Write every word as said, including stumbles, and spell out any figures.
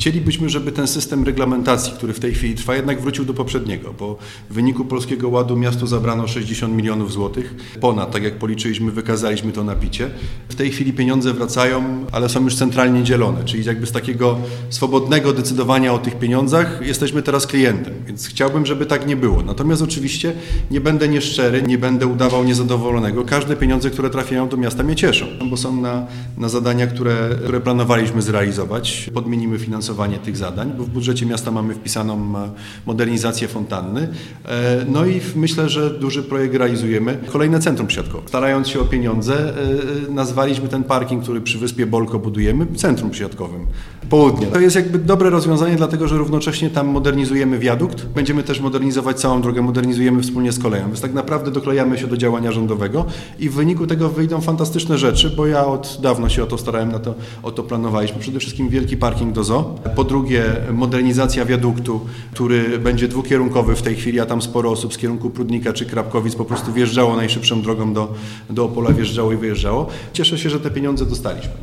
Chcielibyśmy, żeby ten system reglamentacji, który w tej chwili trwa, jednak wrócił do poprzedniego, bo w wyniku Polskiego Ładu miastu zabrano sześćdziesiąt milionów złotych, ponad, tak jak policzyliśmy, wykazaliśmy to na picie. W tej chwili pieniądze wracają, ale są już centralnie dzielone, czyli jakby z takiego swobodnego decydowania o tych pieniądzach jesteśmy teraz klientem, więc chciałbym, żeby tak nie było. Natomiast oczywiście nie będę nieszczery, nie będę udawał niezadowolonego. Każde pieniądze, które trafiają do miasta, mnie cieszą, bo są na, na zadania, które, które planowaliśmy zrealizować. Podmienimy finansowanie tych zadań, bo w budżecie miasta mamy wpisaną modernizację fontanny. No i myślę, że duży projekt realizujemy. Kolejne centrum siatkowe. Starając się o pieniądze, nazwaliśmy ten parking, który przy Wyspie Bolko budujemy, centrum siatkowym. Południe. To jest jakby dobre rozwiązanie, dlatego że równocześnie tam modernizujemy wiadukt. Będziemy też modernizować całą drogę, modernizujemy wspólnie z koleją. Więc tak naprawdę doklejamy się do działania rządowego i w wyniku tego wyjdą fantastyczne rzeczy, bo ja od dawna się o to starałem, na to, o to planowaliśmy. Przede wszystkim wielki parking do zoo. Po drugie modernizacja wiaduktu, który będzie dwukierunkowy w tej chwili, a tam sporo osób z kierunku Prudnika czy Krapkowic po prostu wjeżdżało najszybszą drogą do, do Opola, wjeżdżało i wyjeżdżało. Cieszę się, że te pieniądze dostaliśmy.